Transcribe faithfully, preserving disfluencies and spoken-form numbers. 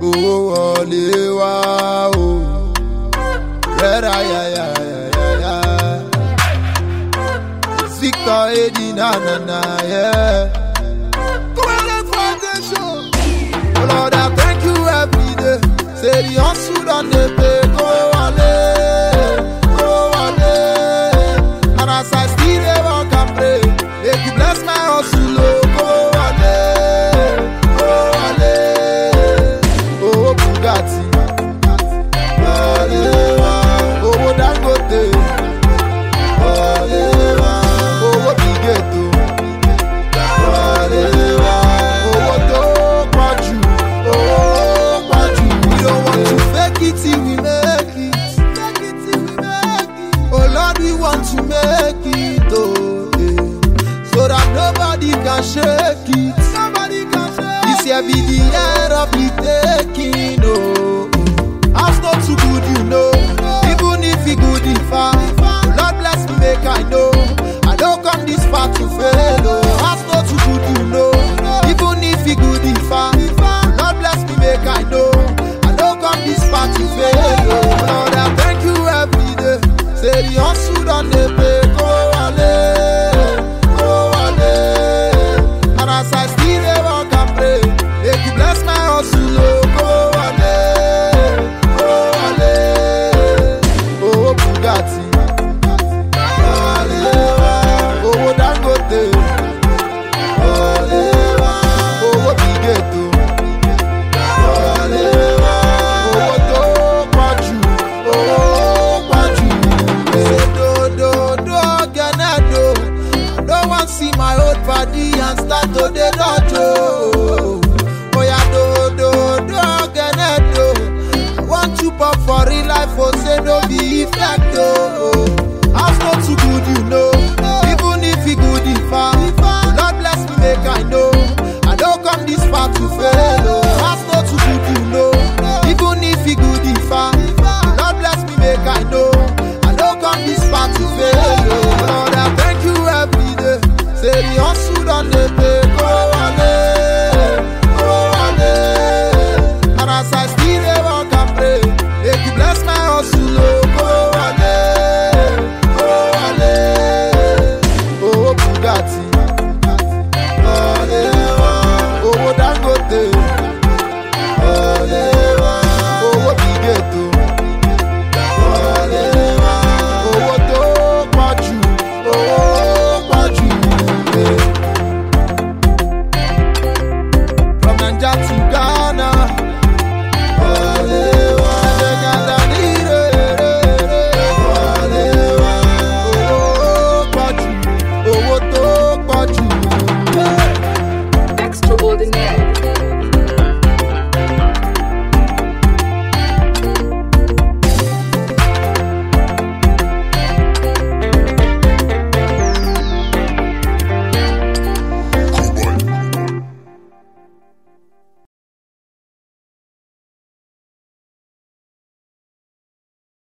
Oh, wọlé wá o. Rẹ́ra ya ya ya ya. Victor Edi na na na yeah. Covenant Foundation. Oh Lord, I thank you every day. Say the hustle done dey pay. Go wọlé, go wọlé. And as I still dey work and pray, make you bless my hustle. Oh, go wọlé, go wọlé. Oh, Bugatti. Wọlé wá. Oh, Dangote. Wọlé wá. Oh, Bigeto. Wọlé wá. Oh, tó pọ̀jù. Oh, pọ̀jù. We don't want to fake it till we make it. Fake it till we make it. Oh Lord, we want to make it. Oh, yeah. So that nobody can shake it. Nobody can shake it. This year be the year of the taking. Oh, house not too good, you know. Even if he good, if far. Lord bless me, make I know. I don't come this far to fail. Oh, house not too good, you know. Even if he good, if far. Lord bless me, make I know. I don't come this far to fail. Oh, Lord, I thank you every day. Say the hustle done dey pay. Go wọlé, go wọlé. And as I still dey work and pray, make you bless my hustle. Oh, go wọlé, go wọlé. Oh, Bugatti. Wọlé wá. Oh, Dangote. Wọlé wá. Oh, Bigeto. Wọlé wá. Oh, tó pọ̀jù. Oh, pọ̀jù. Say do do do ogene do. I don't want see my old body and start to dey dodge. Oh, oh yeah, do do do ogene do. I want you pop for real life, oh say no be effect. Oh, house not too good, you know. Even if he good, if far. Lord bless me, make I know. I don't come this far to fail. Oh, house